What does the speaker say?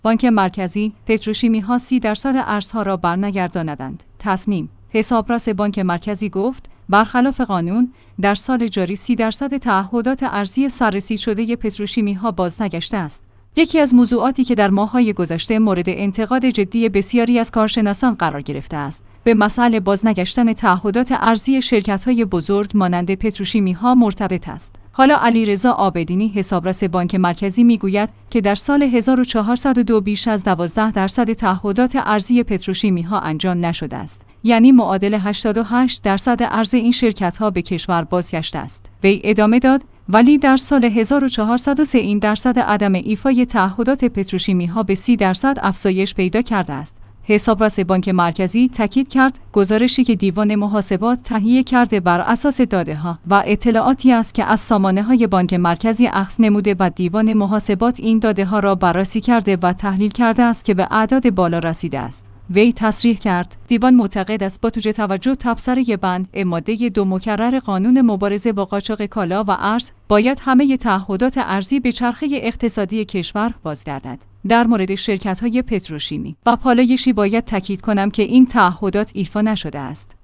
بانک مرکزی پتروشیمی‌ها 30% ارزها را برنگرداندند. تصنیم: حسابرس بانک مرکزی گفت برخلاف قانون در سال جاری 30% تعهدات ارزی سررسید شده پتروشیمی‌ها بازنگشته است. یکی از موضوعاتی که در ماه‌های گذشته مورد انتقاد جدی بسیاری از کارشناسان قرار گرفته است، به مسئله بازنگشتن تعهدات ارزی شرکت‌های بزرگ مانند پتروشیمی‌ها مرتبط است. حالا علیرضا عابدینی حسابرس بانک مرکزی میگوید که در سال 1402 بیش از 12% تعهدات ارزی پتروشیمی‌ها انجام نشده است، یعنی معادل 88% ارز این شرکت‌ها به کشور بازگشته است. وی ادامه داد: ولی در سال 1403 این درصد عدم ایفای تعهدات پتروشیمی‌ها به 30% افزایش پیدا کرده است. حسابرس بانک مرکزی تاکید کرد گزارشی که دیوان محاسبات تهیه کرده بر اساس داده‌ها و اطلاعاتی است که از سامانه‌های بانک مرکزی اخذ نموده و دیوان محاسبات این داده‌ها را بررسی کرده و تحلیل کرده است که به اعداد بالا رسیده است. وی تصریح کرد دیوان معتقد است با توجه تبصره بند ماده 2 مکرر قانون مبارزه با قاچاق کالا و ارز باید همه تعهدات ارزی به چرخه اقتصادی کشور بازگردد. در مورد شرکت‌های پتروشیمی و پالایشی باید تاکید کنم که این تعهدات ایفا نشده است.